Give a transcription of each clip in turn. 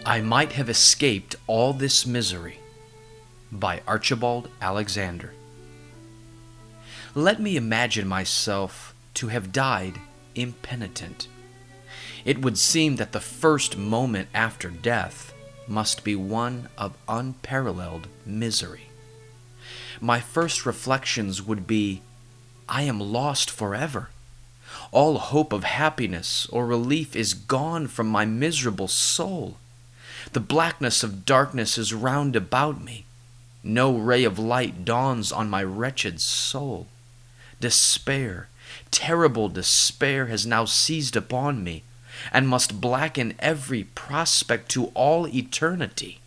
I Might Have Escaped All This Misery by Archibald Alexander. Let me imagine myself to have died impenitent. It would seem that the first moment after death must be one of unparalleled misery. My first reflections would be, I am lost forever. All hope of happiness or relief is gone from my miserable soul. The blackness of darkness is round about me. No ray of light dawns on my wretched soul. Despair, terrible despair, has now seized upon me, and must blacken every prospect to all eternity.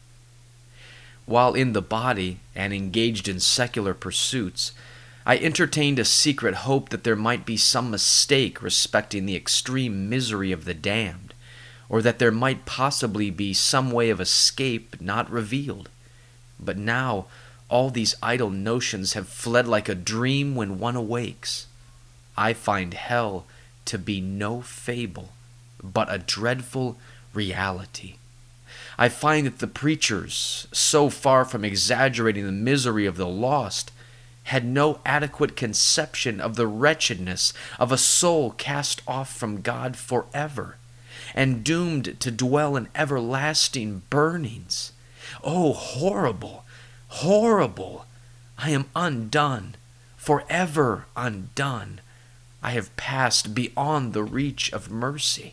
While in the body and engaged in secular pursuits, I entertained a secret hope that there might be some mistake respecting the extreme misery of the damned, or that there might possibly be some way of escape not revealed. But now all these idle notions have fled like a dream when one awakes. I find hell to be no fable, but a dreadful reality. I find that the preachers, so far from exaggerating the misery of the lost, had no adequate conception of the wretchedness of a soul cast off from God forever, and doomed to dwell in everlasting burnings. Oh, horrible, horrible! I am undone, forever undone. I have passed beyond the reach of mercy.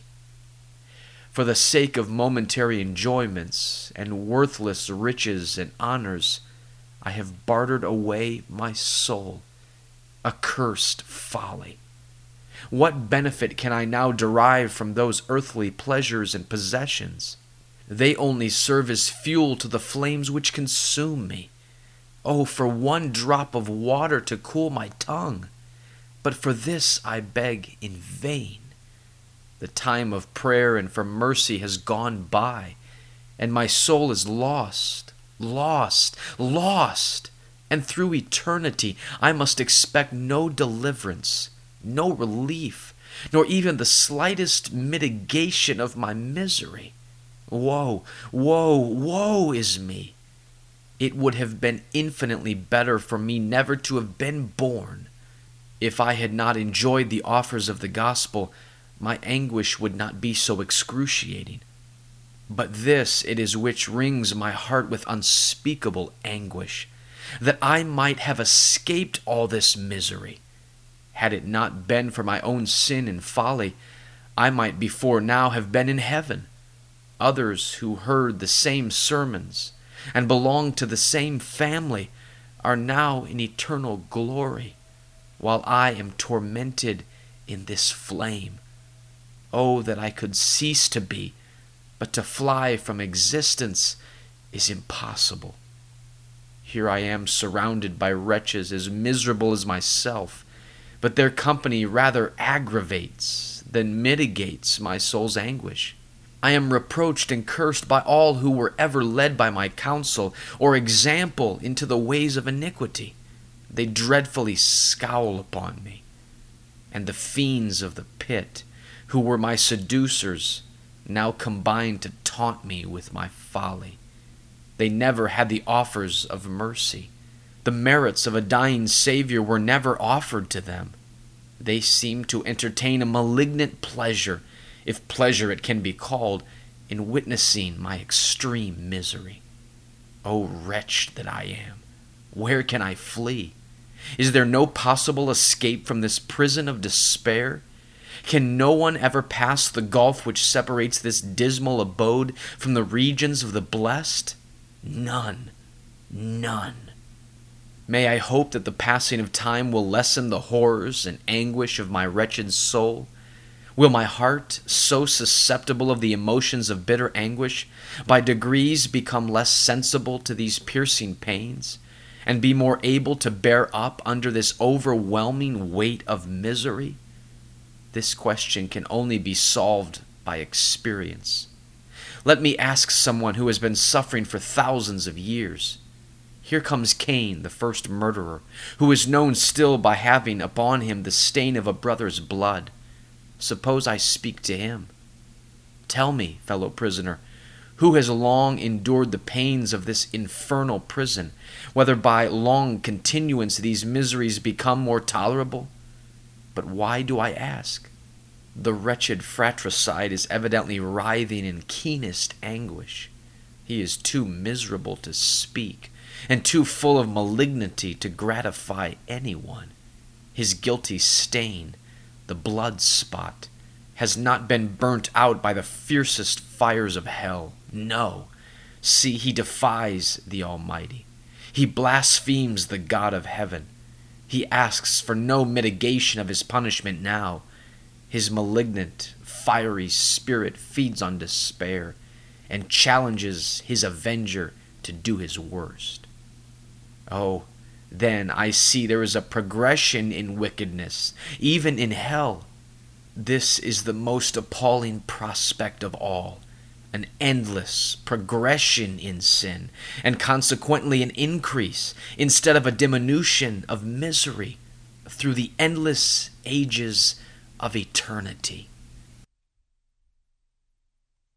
For the sake of momentary enjoyments and worthless riches and honors, I have bartered away my soul. Accursed folly! What benefit can I now derive from those earthly pleasures and possessions? They only serve as fuel to the flames which consume me. Oh, for one drop of water to cool my tongue! But for this I beg in vain. The time of prayer and for mercy has gone by, and my soul is lost, lost, lost, and through eternity I must expect no deliverance, no relief, nor even the slightest mitigation of my misery. Woe, woe, woe is me! It would have been infinitely better for me never to have been born. If I had not enjoyed the offers of the gospel, my anguish would not be so excruciating. But this it is which wrings my heart with unspeakable anguish, that I might have escaped all this misery. Had it not been for my own sin and folly, I might before now have been in heaven. Others who heard the same sermons and belonged to the same family are now in eternal glory, while I am tormented in this flame. Oh, that I could cease to be, but to fly from existence is impossible. Here I am surrounded by wretches as miserable as myself, but their company rather aggravates than mitigates my soul's anguish. I am reproached and cursed by all who were ever led by my counsel or example into the ways of iniquity. They dreadfully scowl upon me. And the fiends of the pit, who were my seducers, now combine to taunt me with my folly. They never had the offers of mercy. The merits of a dying Savior were never offered to them. They seem to entertain a malignant pleasure, if pleasure it can be called, in witnessing my extreme misery. O wretch that I am! Where can I flee? Is there no possible escape from this prison of despair? Can no one ever pass the gulf which separates this dismal abode from the regions of the blessed? None. None. May I hope that the passing of time will lessen the horrors and anguish of my wretched soul? Will my heart, so susceptible of the emotions of bitter anguish, by degrees become less sensible to these piercing pains, and be more able to bear up under this overwhelming weight of misery? This question can only be solved by experience. Let me ask someone who has been suffering for thousands of years. Here comes Cain, the first murderer, who is known still by having upon him the stain of a brother's blood. Suppose I speak to him. Tell me, fellow prisoner, Who has long endured the pains of this infernal prison? Whether by long continuance these miseries become more tolerable? But why do I ask? The wretched fratricide is evidently writhing in keenest anguish. He is too miserable to speak, and too full of malignity to gratify anyone. His guilty stain, the blood spot, has not been burnt out by the fiercest fires of hell. No. See, he defies the Almighty. He blasphemes the God of heaven. He asks for no mitigation of his punishment now. His malignant, fiery spirit feeds on despair and challenges his avenger to do his worst. Oh, then I see there is a progression in wickedness, even in hell. This is the most appalling prospect of all, an endless progression in sin, and consequently an increase, instead of a diminution of misery, through the endless ages of eternity.